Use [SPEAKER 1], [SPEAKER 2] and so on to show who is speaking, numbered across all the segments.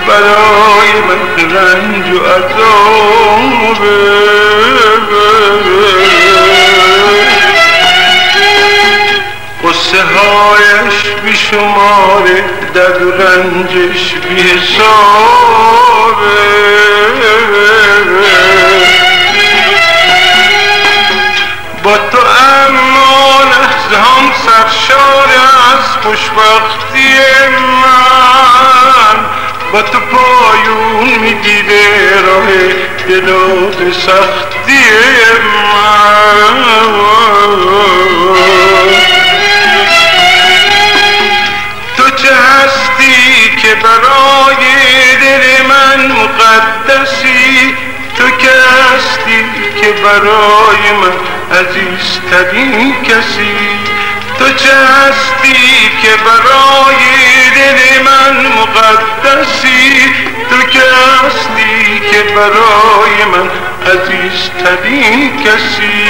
[SPEAKER 1] برای من رنج و عذابه. قصه هایش بی شماره، درد و رنجش بی حسابه. با تو اما لحظه هم سرشار از خوشبختی من، با تو پایون میگیره راه دل و سختی من. تو چه هستی که برای دل من مقدسی، تو که هستی که برای من عزیزترین کسی. تو چه هستی که برای دل من مقدسی، تو که هستی که برای من عزیزترین کسی.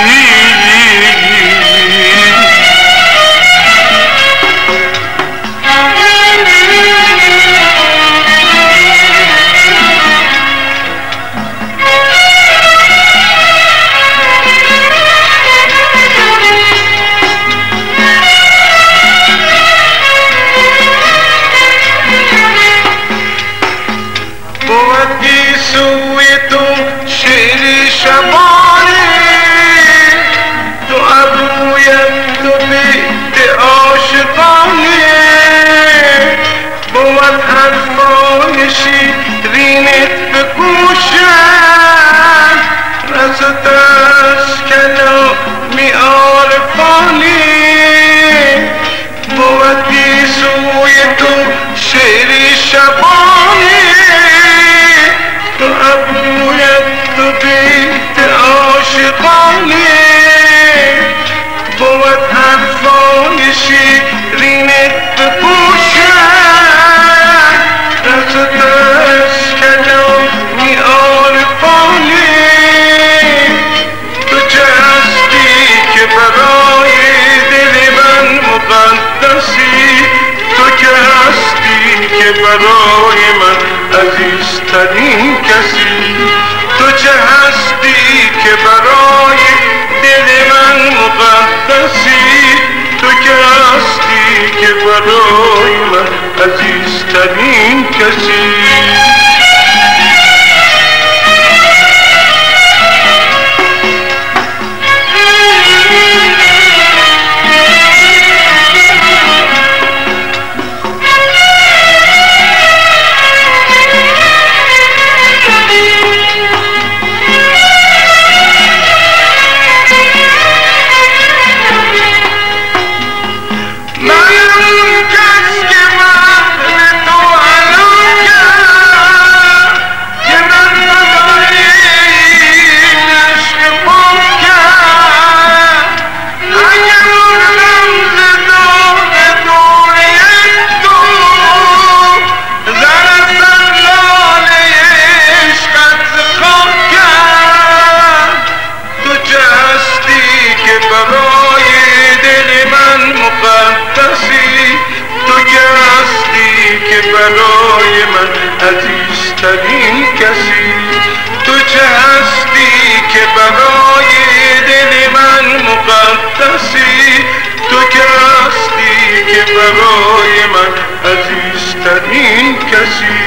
[SPEAKER 1] سوی تو شعر شبانه، تو ابرویم تو بیت عاشقانه. بود حرفای شیرینت به گوشم، رسد از کلامی عارفانه. بودی سوی تو شعر شبانه، تو ابرویم تو بیت عاشقانه. بود حرفای شیرینت به گوشم، رسد از کلامی عارفانه. تو چه هستی که برای دل من مقدسی، تو که هستی که برای من عزیزترین کسی. تو چه هستی که برای دل من مقدسی، تو که هستی که برای من عزیزترین کسی. برای من عزیزترین کسی. تو چه هستی که برای دل من مقدسی، تو که هستی که برای من عزیزترین کسی.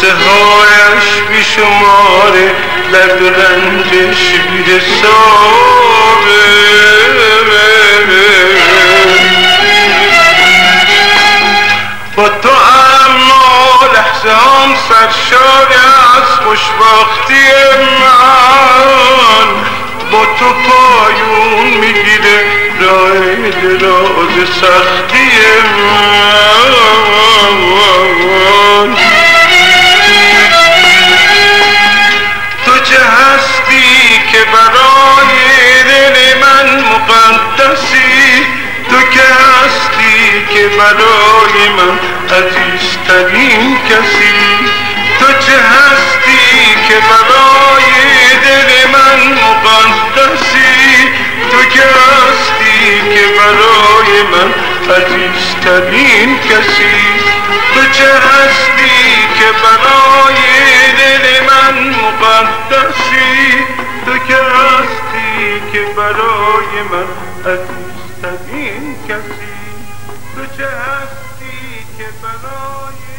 [SPEAKER 1] قصه هایش بی شماره، درد و رنجش بی حسابه. با تو اما لحظه هم سرشار از خوشبختی من، با تو پایون میگیره راه دراز سختی من. تو چه هستی که برای دل من مقدسی، تو که هستی که برای من عزیزترین کسی، تو چه هستی که برای دل من مقدسی، تو که هستی که برای من عزیزترین کسی، تو چه هستی که برای دل من مقدسی، تو که هستی که برای من عزیزترین کسی، تو چه هستی که برای